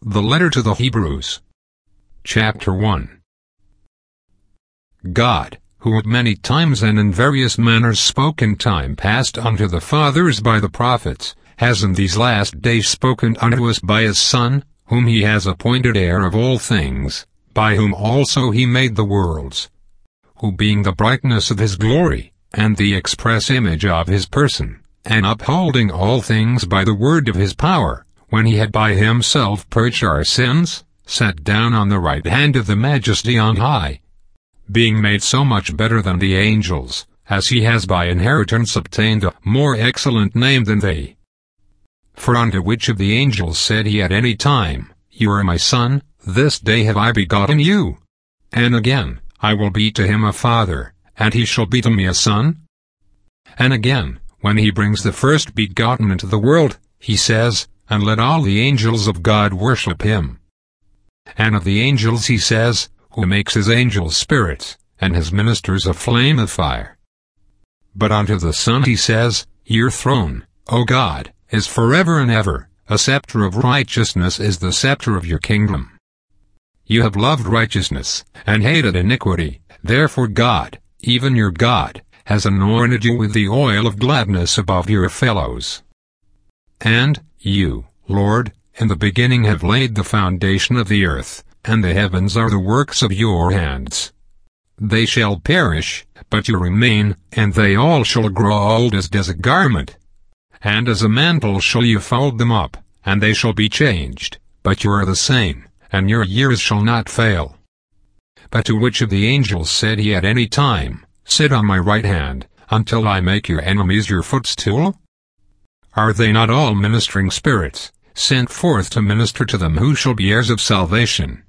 The letter to the Hebrews. Chapter 1. God, who at many times and in various manners spoke in time past unto the fathers by the prophets, has in these last days spoken unto us by his Son, whom he has appointed heir of all things, by whom also he made the worlds, who being the brightness of his glory, and the express image of his person, and upholding all things by the word of his power, when he had by himself purged our sins, sat down on the right hand of the Majesty on high, being made so much better than the angels, as he has by inheritance obtained a more excellent name than they. For unto which of the angels said he at any time, You are my Son, this day have I begotten you? And again, I will be to him a father, and he shall be to me a son? And again, when he brings the first begotten into the world, he says, And let all the angels of God worship him. And of the angels he says, Who makes his angels spirits, and his ministers a flame of fire. But unto the Son he says, Your throne, O God, is forever and ever, a scepter of righteousness is the scepter of your kingdom. You have loved righteousness, and hated iniquity, therefore God, even your God, has anointed you with the oil of gladness above your fellows. And you, Lord, in the beginning have laid the foundation of the earth, and the heavens are the works of your hands. They shall perish, but you remain, and they all shall grow old as does a garment. And as a mantle shall you fold them up, and they shall be changed, but you are the same, and your years shall not fail. But to which of the angels said he at any time, Sit on my right hand, until I make your enemies your footstool? Are they not all ministering spirits, sent forth to minister to them who shall be heirs of salvation?